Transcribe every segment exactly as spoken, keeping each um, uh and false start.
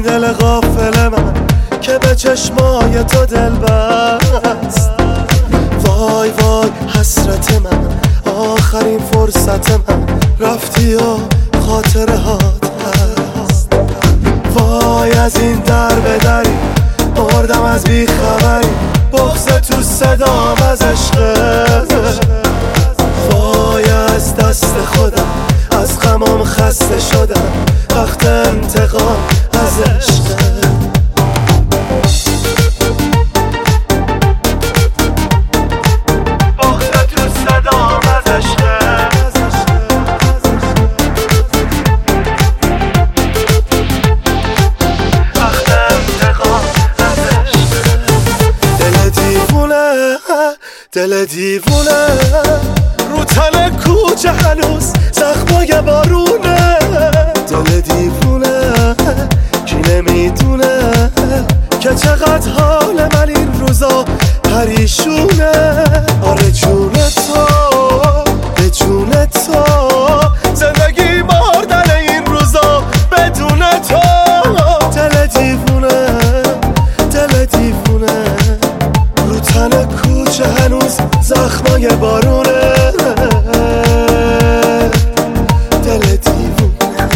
دل غافل من که به چشمای تو دل بست. وای وای حسرت من، آخرین فرصت من، رفتی و خاطره هات هست. وای از این در به دری مردم از بیخبری، بغض تو صدام از عشقت. وای از دست خودم، از غمام خسته شدم، وقت انتقام از عشقت. دل دیوونه رو تن کوچه هنوز زخمای بارونه. دل دیوونه کی نمیدونه که چقدر حال من این روزا پریشونه. آره جون تو به جون تو، زندگی مردن این روزا بدون تو. دل دیوونه دل دیوونه رو تن کوچه هنوز زخمای بارونه. دل دیوونه.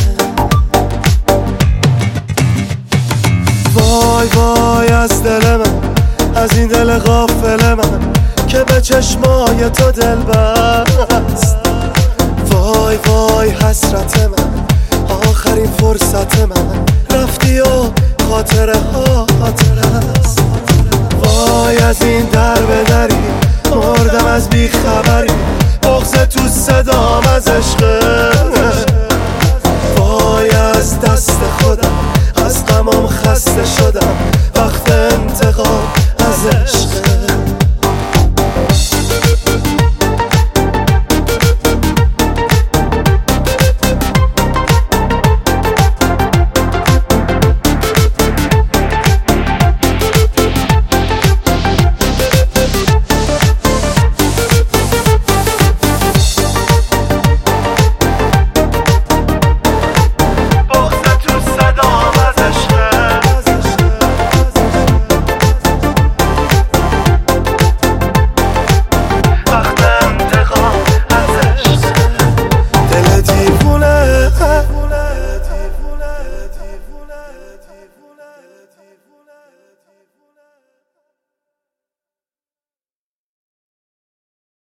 وای وای از دل من، از این دل غافل من که به چشمای تو دل بست. وای وای حسرت من، آخرین فرصت من، رفتی و خاطره ها خاطره است.